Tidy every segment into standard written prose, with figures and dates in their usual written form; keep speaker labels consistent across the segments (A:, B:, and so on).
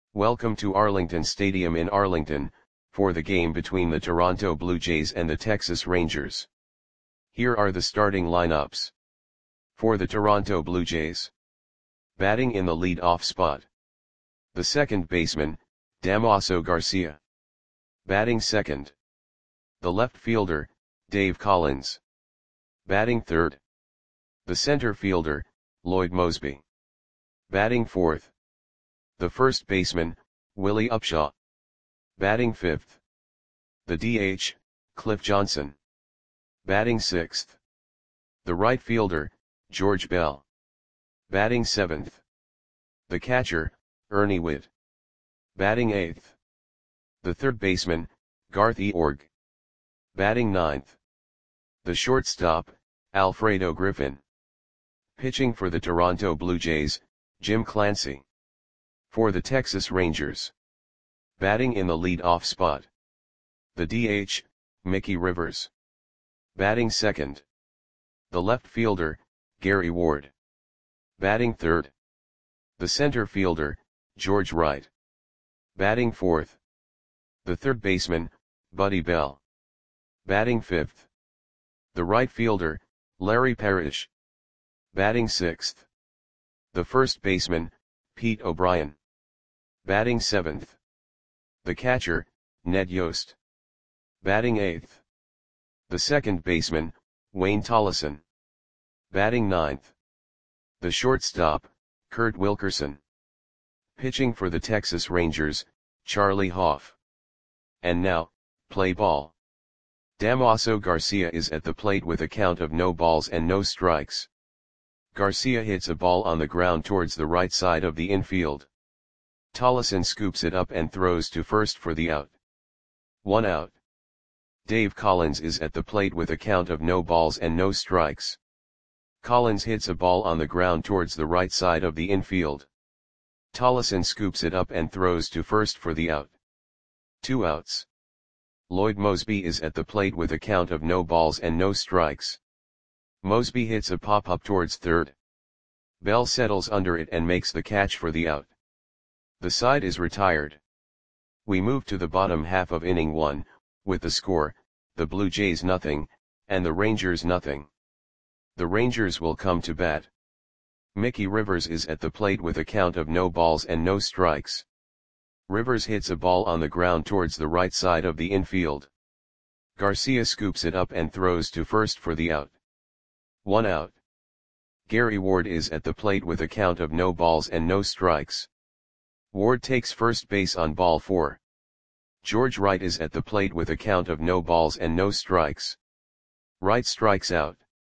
A: Welcome to Arlington Stadium in Arlington, for the game between the Toronto Blue Jays and the Texas Rangers. Here are the starting lineups. For the Toronto Blue Jays. Batting in the lead-off spot. The second baseman, Damaso Garcia. Batting second. The left fielder, Dave Collins. Batting third. The center fielder, Lloyd Moseby. Batting fourth. The first baseman, Willie Upshaw. Batting fifth. The DH, Cliff Johnson. Batting sixth. The right fielder, George Bell. Batting seventh. The catcher, Ernie Whitt. Batting eighth. The third baseman, Garth Eorg. Batting ninth. The shortstop, Alfredo Griffin. Pitching for the Toronto Blue Jays, Jim Clancy. For the Texas Rangers. Batting in the lead-off spot. The DH, Mickey Rivers. Batting second. The left fielder, Gary Ward. Batting third. The center fielder, George Wright. Batting fourth. The third baseman, Buddy Bell. Batting fifth. The right fielder, Larry Parrish. Batting sixth. The first baseman, Pete O'Brien. Batting seventh. The catcher, Ned Yost. Batting eighth. The second baseman, Wayne Tollison. Batting ninth. The shortstop, Kurt Wilkerson. Pitching for the Texas Rangers, Charlie Hoff. And now, play ball. Damaso Garcia is at the plate with a count of no balls and no strikes. Garcia hits a ball on the ground towards the right side of the infield. Tollison scoops it up and throws to first for the out. 1 out. Dave Collins is at the plate with a count of no balls and no strikes. Collins hits a ball on the ground towards the right side of the infield. Tollison scoops it up and throws to first for the out. 2 outs. Lloyd Moseby is at the plate with a count of no balls and no strikes. Moseby hits a pop-up towards third. Bell settles under it and makes the catch for the out. The side is retired. We move to the bottom half of inning 1, with the score, the Blue Jays nothing, and the Rangers nothing. The Rangers will come to bat. Mickey Rivers is at the plate with a count of no balls and no strikes. Rivers hits a ball on the ground towards the right side of the infield. Garcia scoops it up and throws to first for the out. 1 out. Gary Ward is at the plate with a count of no balls and no strikes. Ward takes first base on ball 4. George Wright is at the plate with a count of no balls and no strikes. Wright strikes out.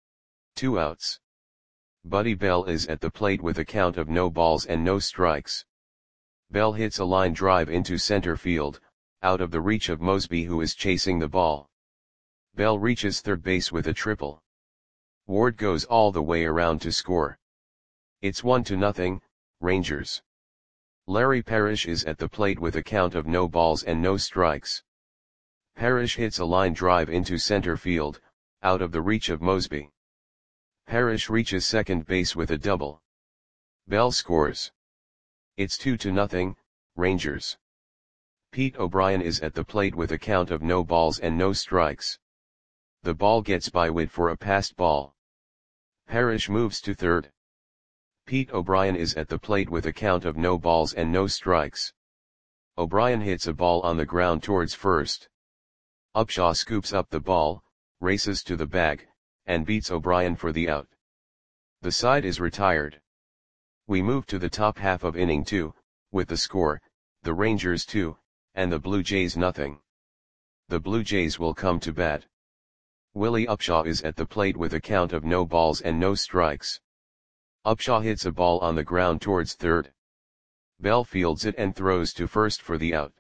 A: 2 outs. Buddy Bell is at the plate with a count of no balls and no strikes. Bell hits a line drive into center field, out of the reach of Moseby, who is chasing the ball. Bell reaches third base with a triple. Ward goes all the way around to score. It's 1-0, Rangers. Larry Parrish is at the plate with a count of no balls and no strikes. Parrish hits a line drive into center field, out of the reach of Moseby. Parrish reaches second base with a double. Bell scores. It's 2-0, Rangers. Pete O'Brien is at the plate with a count of no balls and no strikes. The ball gets by Whitt for a passed ball. Parrish moves to third. Pete O'Brien is at the plate with a count of no balls and no strikes. O'Brien hits a ball on the ground towards first. Upshaw scoops up the ball, races to the bag, and beats O'Brien for the out. The side is retired. We move to the top half of inning 2, with the score, the Rangers 2, and the Blue Jays nothing. The Blue Jays will come to bat. Willie Upshaw is at the plate with a count of no balls and no strikes. Upshaw hits a ball on the ground towards third. Bell fields it and throws to first for the out.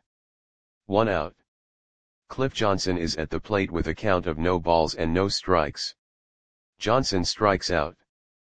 A: 1 out. Cliff Johnson is at the plate with a count of no balls and no strikes. Johnson strikes out.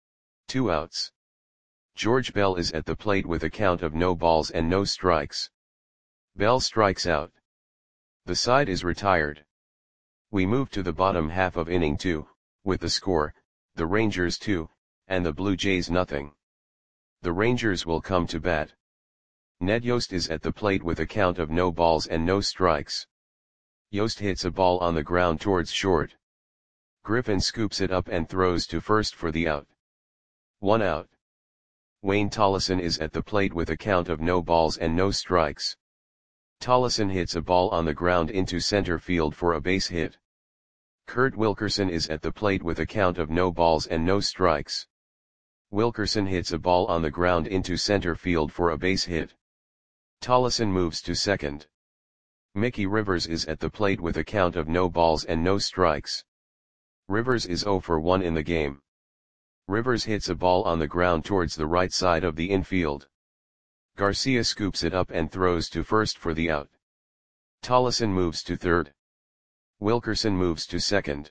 A: 2 outs. George Bell is at the plate with a count of no balls and no strikes. Bell strikes out. The side is retired. We move to the bottom half of inning 2, with the score, the Rangers 2, and the Blue Jays nothing. The Rangers will come to bat. Ned Yost is at the plate with a count of no balls and no strikes. Yost hits a ball on the ground towards short. Griffin scoops it up and throws to first for the out. 1 out. Wayne Tollison is at the plate with a count of no balls and no strikes. Tollison hits a ball on the ground into center field for a base hit. Kurt Wilkerson is at the plate with a count of no balls and no strikes. Wilkerson hits a ball on the ground into center field for a base hit. Tollison moves to second. Mickey Rivers is at the plate with a count of no balls and no strikes. Rivers is 0 for 1 in the game. Rivers hits a ball on the ground towards the right side of the infield. Garcia scoops it up and throws to first for the out. Tollison moves to third. Wilkerson moves to second.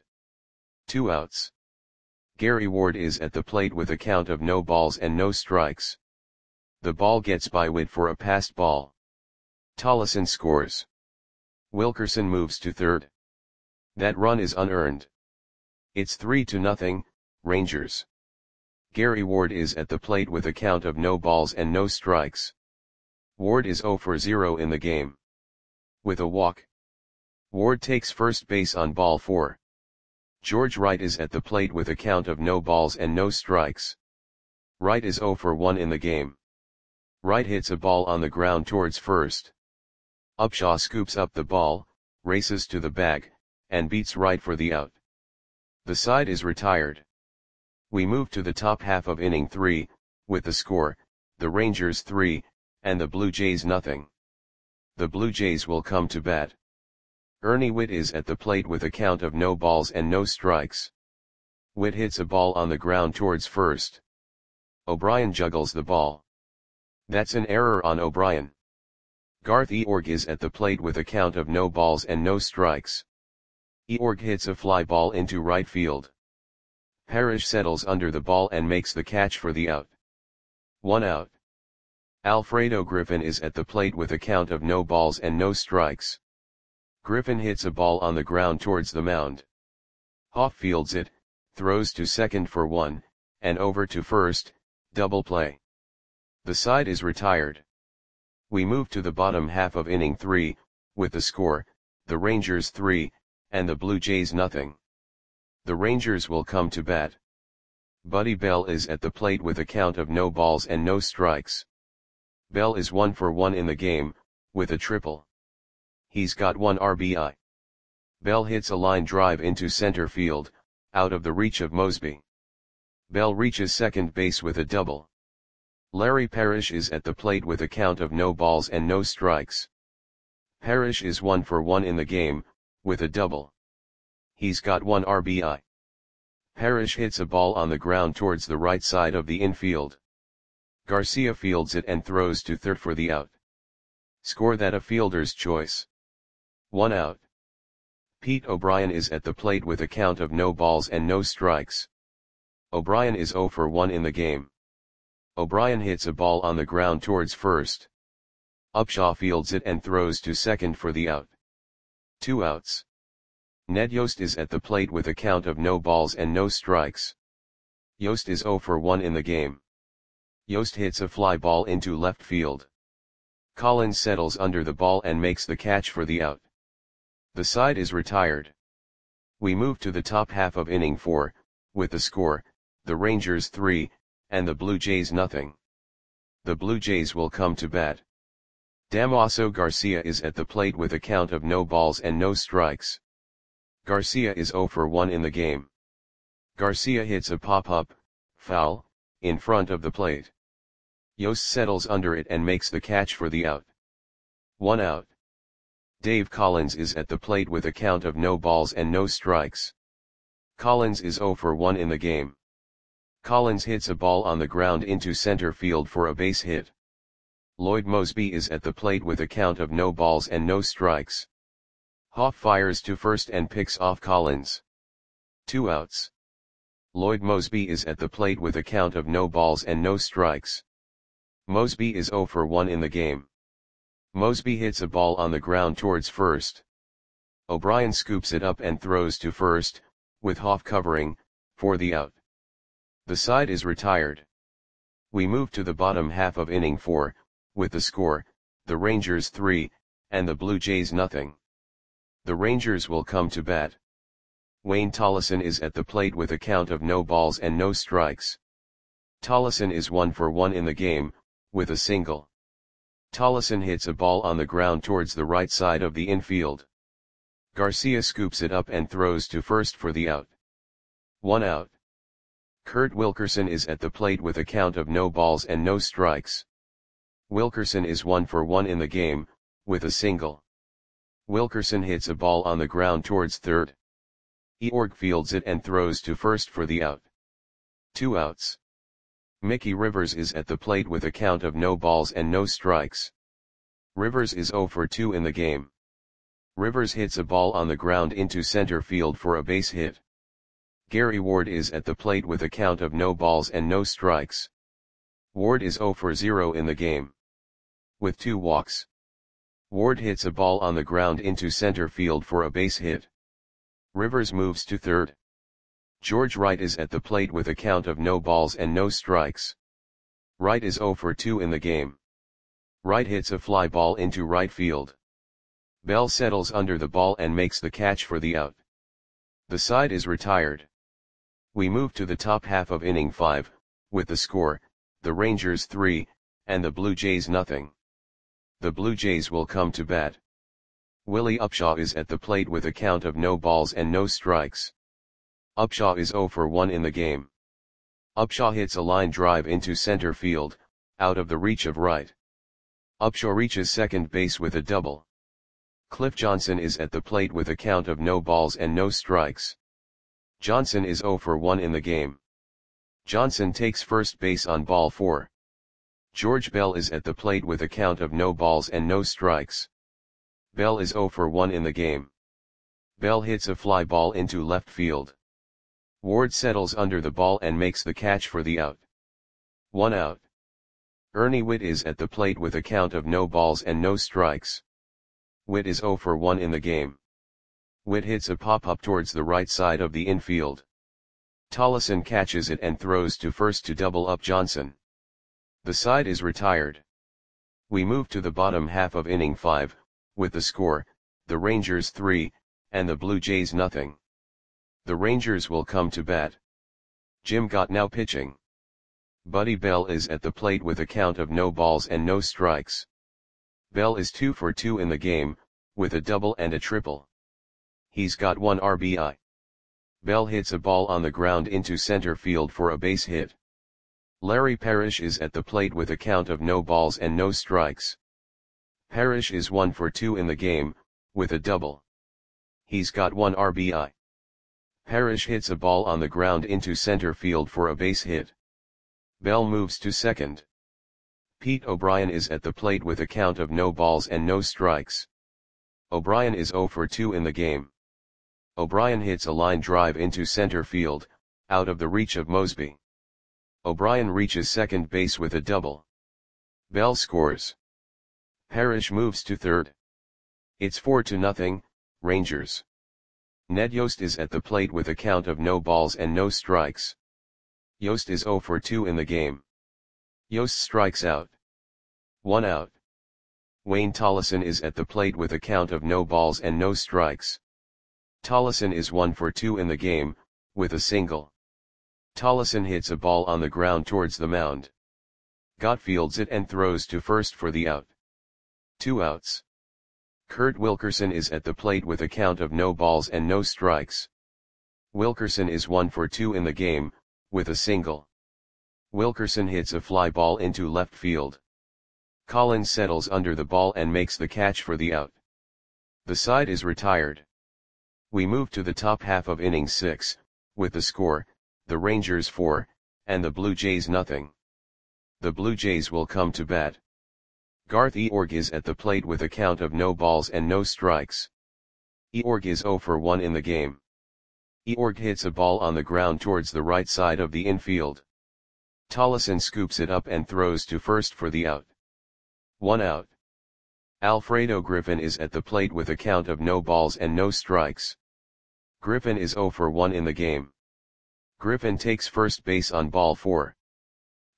A: 2 outs. Gary Ward is at the plate with a count of no balls and no strikes. The ball gets by Witt for a passed ball. Tollison scores. Wilkerson moves to third. That run is unearned. It's 3-0, Rangers. Gary Ward is at the plate with a count of no balls and no strikes. Ward is 0 for 0 in the game. With a walk. Ward takes first base on ball 4. George Wright is at the plate with a count of no balls and no strikes. Wright is 0 for 1 in the game. Wright hits a ball on the ground towards first. Upshaw scoops up the ball, races to the bag, and beats Wright for the out. The side is retired. We move to the top half of inning 3, with the score, the Rangers 3, and the Blue Jays 0. The Blue Jays will come to bat. Ernie Witt is at the plate with a count of no balls and no strikes. Witt hits a ball on the ground towards first. O'Brien juggles the ball. That's an error on O'Brien. Garth Eorg is at the plate with a count of no balls and no strikes. Eorg hits a fly ball into right field. Parrish settles under the ball and makes the catch for the out. 1 out. Alfredo Griffin is at the plate with a count of no balls and no strikes. Griffin hits a ball on the ground towards the mound. Hoff fields it, throws to second for 1, and over to first, double play. The side is retired. We move to the bottom half of inning 3, with the score, the Rangers 3, and the Blue Jays 0. The Rangers will come to bat. Buddy Bell is at the plate with a count of no balls and no strikes. Bell is 1 for 1 in the game, with a triple. He's got 1 RBI. Bell hits a line drive into center field, out of the reach of Mosby. Bell reaches second base with a double. Larry Parrish is at the plate with a count of no balls and no strikes. Parrish is 1 for 1 in the game, with a double. He's got 1 RBI. Parrish hits a ball on the ground towards the right side of the infield. Garcia fields it and throws to third for the out. Score that a fielder's choice. 1 out. Pete O'Brien is at the plate with a count of no balls and no strikes. O'Brien is 0 for 1 in the game. O'Brien hits a ball on the ground towards first. Upshaw fields it and throws to second for the out. 2 outs. Ned Yost is at the plate with a count of no balls and no strikes. Yost is 0 for 1 in the game. Yost hits a fly ball into left field. Collins settles under the ball and makes the catch for the out. The side is retired. We move to the top half of inning 4, with the score, the Rangers 3, and the Blue Jays 0. The Blue Jays will come to bat. Damaso Garcia is at the plate with a count of no balls and no strikes. Garcia is 0 for 1 in the game. Garcia hits a pop-up, foul, in front of the plate. Yost settles under it and makes the catch for the out. 1 out. Dave Collins is at the plate with a count of no balls and no strikes. Collins is 0 for 1 in the game. Collins hits a ball on the ground into center field for a base hit. Lloyd Mosby is at the plate with a count of no balls and no strikes. Hoff fires to first and picks off Collins. 2 outs. Lloyd Mosby is at the plate with a count of no balls and no strikes. Mosby is 0 for 1 in the game. Mosby hits a ball on the ground towards first. O'Brien scoops it up and throws to first, with Hoff covering, for the out. The side is retired. We move to the bottom half of inning 4, with the score, the Rangers 3, and the Blue Jays nothing. The Rangers will come to bat. Wayne Tolleson is at the plate with a count of no balls and no strikes. Tolleson is 1 for 1 in the game, with a single. Tolleson hits a ball on the ground towards the right side of the infield. Garcia scoops it up and throws to first for the out. 1 out. Kurt Wilkerson is at the plate with a count of no balls and no strikes. Wilkerson is 1 for 1 in the game, with a single. Wilkerson hits a ball on the ground towards third. Eorg fields it and throws to first for the out. 2 outs. Mickey Rivers is at the plate with a count of no balls and no strikes. Rivers is 0 for 2 in the game. Rivers hits a ball on the ground into center field for a base hit. Gary Ward is at the plate with a count of no balls and no strikes. Ward is 0 for 0 in the game. With 2 walks. Ward hits a ball on the ground into center field for a base hit. Rivers moves to third. George Wright is at the plate with a count of no balls and no strikes. Wright is 0 for 2 in the game. Wright hits a fly ball into right field. Bell settles under the ball and makes the catch for the out. The side is retired. We move to the top half of inning 5, with the score, the Rangers 3, and the Blue Jays nothing. The Blue Jays will come to bat. Willie Upshaw is at the plate with a count of no balls and no strikes. Upshaw is 0 for 1 in the game. Upshaw hits a line drive into center field, out of the reach of Wright. Upshaw reaches second base with a double. Cliff Johnson is at the plate with a count of no balls and no strikes. Johnson is 0 for 1 in the game. Johnson takes first base on ball 4. George Bell is at the plate with a count of no balls and no strikes. Bell is 0 for 1 in the game. Bell hits a fly ball into left field. Ward settles under the ball and makes the catch for the out. 1 out. Ernie Whitt is at the plate with a count of no balls and no strikes. Whitt is 0 for 1 in the game. Whitt hits a pop-up towards the right side of the infield. Tolleson catches it and throws to first to double up Johnson. The side is retired. We move to the bottom half of inning 5, with the score, the Rangers 3, and the Blue Jays nothing. The Rangers will come to bat. Jim Gott now pitching. Buddy Bell is at the plate with a count of no balls and no strikes. Bell is 2 for 2 in the game, with a double and a triple. He's got 1 RBI. Bell hits a ball on the ground into center field for a base hit. Larry Parrish is at the plate with a count of no balls and no strikes. Parrish is 1 for 2 in the game, with a double. He's got 1 RBI. Parrish hits a ball on the ground into center field for a base hit. Bell moves to second. Pete O'Brien is at the plate with a count of no balls and no strikes. O'Brien is 0 for 2 in the game. O'Brien hits a line drive into center field, out of the reach of Mosby. O'Brien reaches second base with a double. Bell scores. Parrish moves to third. It's 4-0, Rangers. Ned Yost is at the plate with a count of no balls and no strikes. Yost is 0 for 2 in the game. Yost strikes out. 1 out. Wayne Tolleson is at the plate with a count of no balls and no strikes. Tolleson is 1 for 2 in the game, with a single. Tolleson hits a ball on the ground towards the mound. Gott fields it and throws to first for the out. 2 outs. Kurt Wilkerson is at the plate with a count of no balls and no strikes. Wilkerson is 1 for 2 in the game, with a single. Wilkerson hits a fly ball into left field. Collins settles under the ball and makes the catch for the out. The side is retired. We move to the top half of inning 6, with the score, the Rangers 4, and the Blue Jays nothing. The Blue Jays will come to bat. Garth Eorg is at the plate with a count of no balls and no strikes. Eorg is 0 for 1 in the game. Eorg hits a ball on the ground towards the right side of the infield. Tolleson scoops it up and throws to first for the out. 1 out. Alfredo Griffin is at the plate with a count of no balls and no strikes. Griffin is 0 for 1 in the game. Griffin takes first base on ball 4.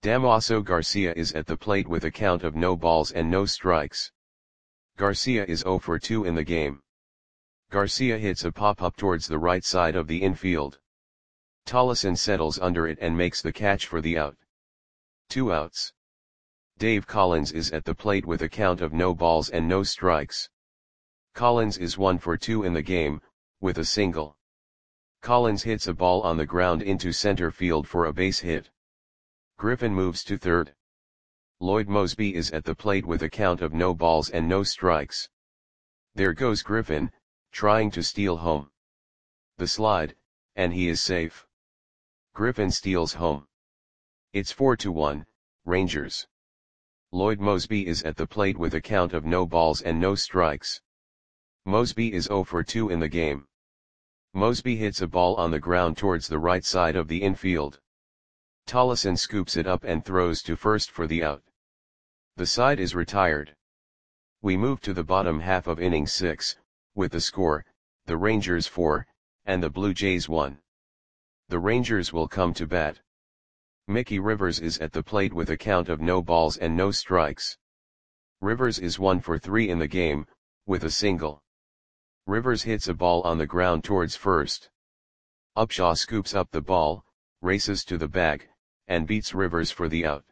A: Damaso Garcia is at the plate with a count of no balls and no strikes. Garcia is 0 for 2 in the game. Garcia hits a pop-up towards the right side of the infield. Tollefson settles under it and makes the catch for the out. 2 outs. Dave Collins is at the plate with a count of no balls and no strikes. Collins is 1 for 2 in the game, with a single. Collins hits a ball on the ground into center field for a base hit. Griffin moves to third. Lloyd Moseby is at the plate with a count of no balls and no strikes. There goes Griffin, trying to steal home. The slide, and he is safe. Griffin steals home. It's 4-1, Rangers. Lloyd Moseby is at the plate with a count of no balls and no strikes. Moseby is 0 for 2 in the game. Moseby hits a ball on the ground towards the right side of the infield. Tollefson scoops it up and throws to first for the out. The side is retired. We move to the bottom half of inning 6, with the score, the Rangers 4, and the Blue Jays 1. The Rangers will come to bat. Mickey Rivers is at the plate with a count of no balls and no strikes. Rivers is 1 for 3 in the game, with a single. Rivers hits a ball on the ground towards first. Upshaw scoops up the ball, races to the bag, and beats Rivers for the out.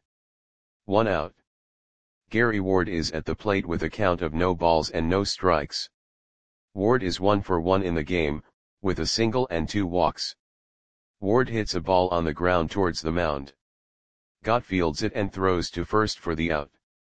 A: 1 out. Gary Ward is at the plate with a count of no balls and no strikes. Ward is 1 for 1 in the game, with a single and 2 walks. Ward hits a ball on the ground towards the mound. Gott fields it and throws to first for the out.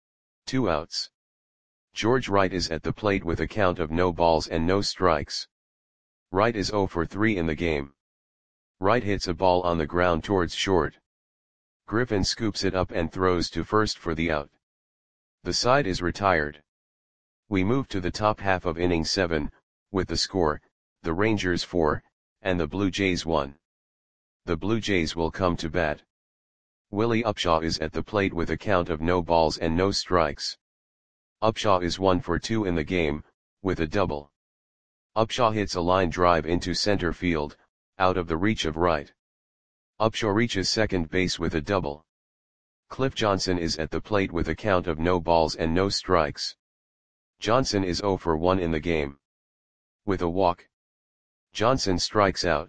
A: 2 outs. George Wright is at the plate with a count of no balls and no strikes. Wright is 0 for 3 in the game. Wright hits a ball on the ground towards short. Griffin scoops it up and throws to first for the out. The side is retired. We move to the top half of inning 7, with the score, the Rangers 4, and the Blue Jays 1. The Blue Jays will come to bat. Willie Upshaw is at the plate with a count of no balls and no strikes. Upshaw is 1 for 2 in the game, with a double. Upshaw hits a line drive into center field, out of the reach of Wright. Upshaw reaches second base with a double. Cliff Johnson is at the plate with a count of no balls and no strikes. Johnson is 0 for 1 in the game. With a walk. Johnson strikes out.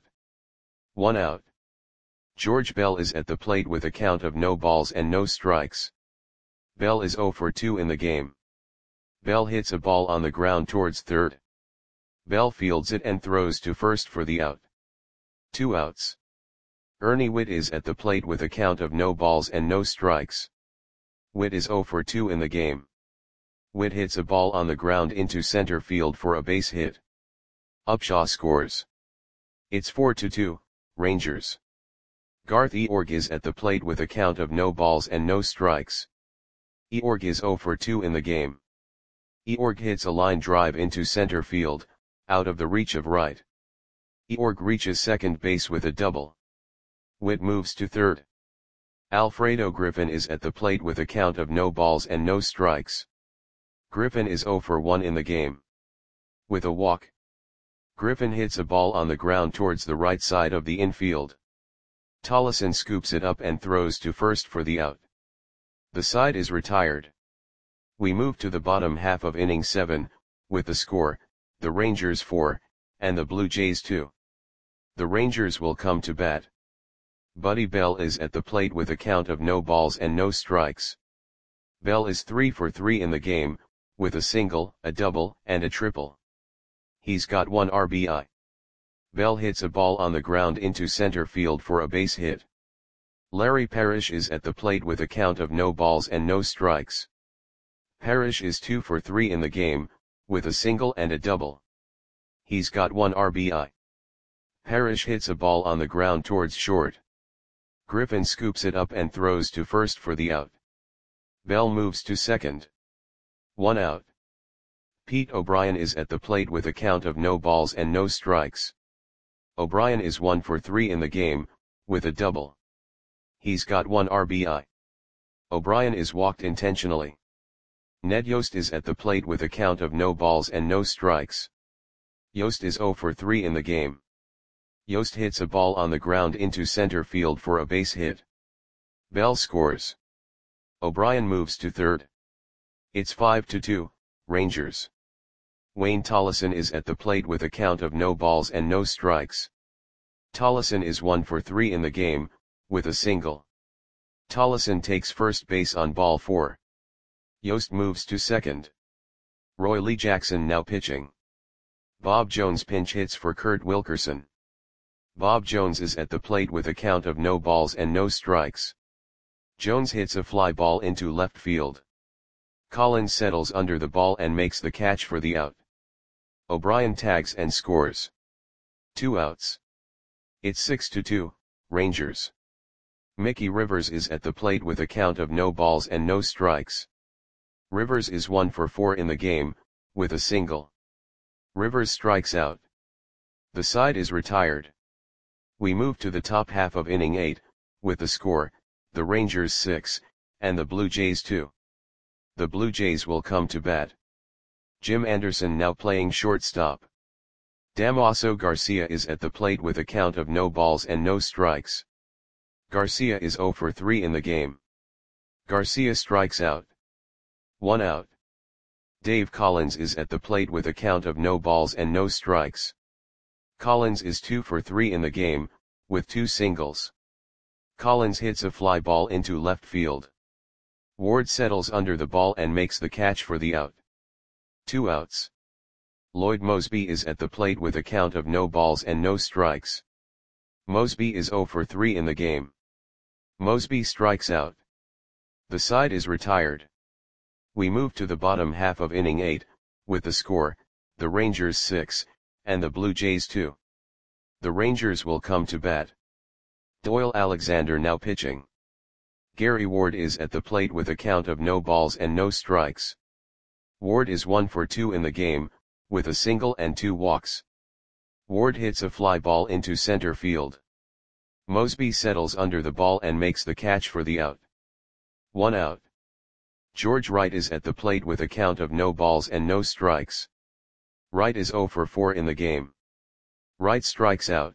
A: 1 out. George Bell is at the plate with a count of no balls and no strikes. Bell is 0 for 2 in the game. Bell hits a ball on the ground towards third. Bell fields it and throws to first for the out. 2 outs. Ernie Whitt is at the plate with a count of no balls and no strikes. Whitt is 0 for 2 in the game. Whitt hits a ball on the ground into center field for a base hit. Upshaw scores. It's 4-2, Rangers. Garth Eorg is at the plate with a count of no balls and no strikes. Eorg is 0 for 2 in the game. Eorg hits a line drive into center field, out of the reach of Wright. Eorg reaches second base with a double. Whitt moves to third. Alfredo Griffin is at the plate with a count of no balls and no strikes. Griffin is 0 for 1 in the game. With a walk. Griffin hits a ball on the ground towards the right side of the infield. Tollefson scoops it up and throws to first for the out. The side is retired. We move to the bottom half of inning 7, with the score, the Rangers 4, and the Blue Jays 2. The Rangers will come to bat. Buddy Bell is at the plate with a count of no balls and no strikes. Bell is 3 for 3 in the game, with a single, a double, and a triple. He's got 1 RBI. Bell hits a ball on the ground into center field for a base hit. Larry Parrish is at the plate with a count of no balls and no strikes. Parrish is 2 for 3 in the game, with a single and a double. He's got 1 RBI. Parrish hits a ball on the ground towards short. Griffin scoops it up and throws to first for the out. Bell moves to second. 1 out. Pete O'Brien is at the plate with a count of no balls and no strikes. O'Brien is 1 for 3 in the game, with a double. He's got 1 RBI. O'Brien is walked intentionally. Ned Yost is at the plate with a count of no balls and no strikes. Yost is 0 for 3 in the game. Yost hits a ball on the ground into center field for a base hit. Bell scores. O'Brien moves to third. It's 5-2, Rangers. Wayne Tollison is at the plate with a count of no balls and no strikes. Tollison is 1 for 3 in the game, with a single. Tollison takes first base on ball 4. Yost moves to second. Roy Lee Jackson now pitching. Bob Jones pinch hits for Kurt Wilkerson. Bob Jones is at the plate with a count of no balls and no strikes. Jones hits a fly ball into left field. Collins settles under the ball and makes the catch for the out. O'Brien tags and scores. 2 outs. It's 6-2, Rangers. Mickey Rivers is at the plate with a count of no balls and no strikes. Rivers is 1 for 4 in the game, with a single. Rivers strikes out. The side is retired. We move to the top half of inning 8, with the score, the Rangers 6, and the Blue Jays 2. The Blue Jays will come to bat. Jim Anderson now playing shortstop. Damaso Garcia is at the plate with a count of no balls and no strikes. Garcia is 0 for 3 in the game. Garcia strikes out. 1 out. Dave Collins is at the plate with a count of no balls and no strikes. Collins is 2 for 3 in the game, with 2 singles. Collins hits a fly ball into left field. Ward settles under the ball and makes the catch for the out. 2 outs. Lloyd Mosby is at the plate with a count of no balls and no strikes. Mosby is 0 for 3 in the game. Mosby strikes out. The side is retired. We move to the bottom half of inning 8, with the score, the Rangers 6, and the Blue Jays 2. The Rangers will come to bat. Doyle Alexander now pitching. Gary Ward is at the plate with a count of no balls and no strikes. Ward is 1 for 2 in the game, with a single and 2 walks. Ward hits a fly ball into center field. Mosby settles under the ball and makes the catch for the out. 1 out. George Wright is at the plate with a count of no balls and no strikes. Wright is 0 for 4 in the game. Wright strikes out.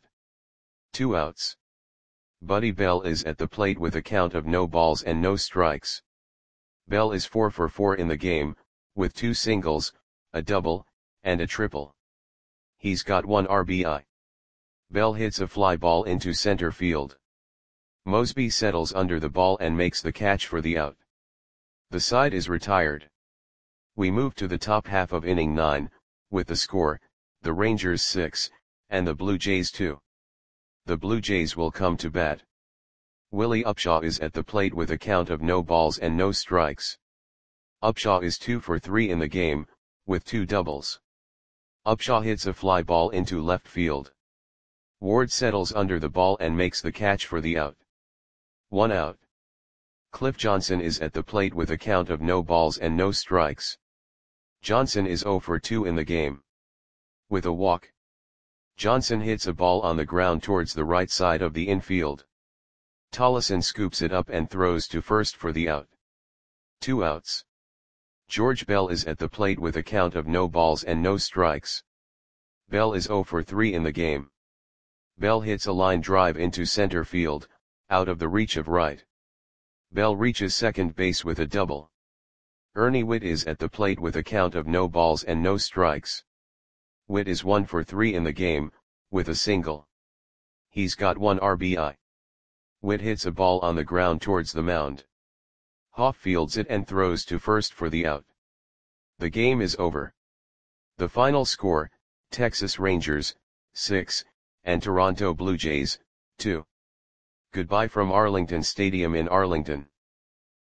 A: 2 outs. Buddy Bell is at the plate with a count of no balls and no strikes. Bell is 4 for 4 in the game, with 2 singles, a double, and a triple. He's got 1 RBI. Bell hits a fly ball into center field. Mosby settles under the ball and makes the catch for the out. The side is retired. We move to the top half of inning 9, with the score, the Rangers 6, and the Blue Jays 2. The Blue Jays will come to bat. Willie Upshaw is at the plate with a count of no balls and no strikes. Upshaw is 2 for 3 in the game, with 2 doubles. Upshaw hits a fly ball into left field. Ward settles under the ball and makes the catch for the out. 1 out. Cliff Johnson is at the plate with a count of no balls and no strikes. Johnson is 0 for 2 in the game. With a walk. Johnson hits a ball on the ground towards the right side of the infield. Tollison scoops it up and throws to first for the out. 2 outs. George Bell is at the plate with a count of no balls and no strikes. Bell is 0 for 3 in the game. Bell hits a line drive into center field, out of the reach of Wright. Bell reaches second base with a double. Ernie Whitt is at the plate with a count of no balls and no strikes. Whitt is 1 for 3 in the game, with a single. He's got 1 RBI. Whitt hits a ball on the ground towards the mound. Hoff fields it and throws to first for the out. The game is over. The final score, Texas Rangers, 6, and Toronto Blue Jays, 2. Goodbye from Arlington Stadium in Arlington.